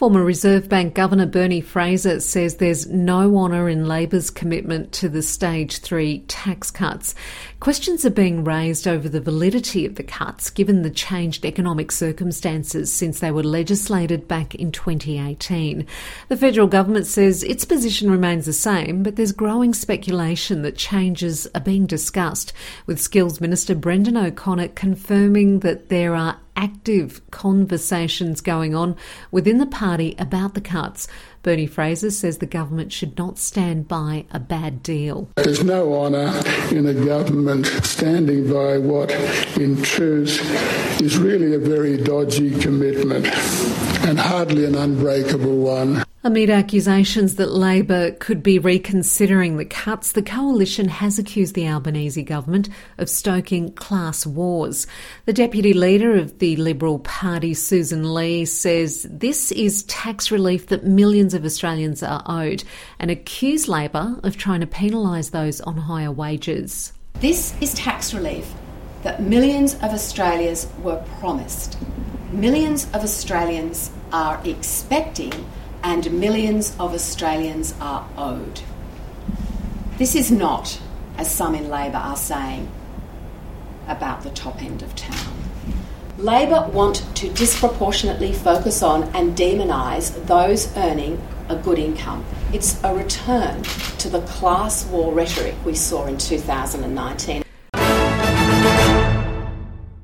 Former Reserve Bank Governor Bernie Fraser says there's no honour in Labor's commitment to the Stage 3 tax cuts. Questions are being raised over the validity of the cuts, given the changed economic circumstances since they were legislated back in 2018. The federal government says its position remains the same, but there's growing speculation that changes are being discussed, with Skills Minister Brendan O'Connor confirming that there are active conversations going on within the party about the cuts. Bernie Fraser says the government should not stand by a bad deal. There's no honour in a government standing by what, in truth, is really a very dodgy commitment and hardly an unbreakable one. Amid accusations that Labor could be reconsidering the cuts, the coalition has accused the Albanese government of stoking class wars. The deputy leader of the Liberal Party, Susan Lee, says this is tax relief that millions of Australians are owed, and accused Labor of trying to penalise those on higher wages. This is tax relief that millions of Australians were promised. Millions of Australians are expecting, and millions of Australians are owed. This is not, as some in Labor are saying, about the top end of town. Labor want to disproportionately focus on and demonise those earning a good income. It's a return to the class war rhetoric we saw in 2019.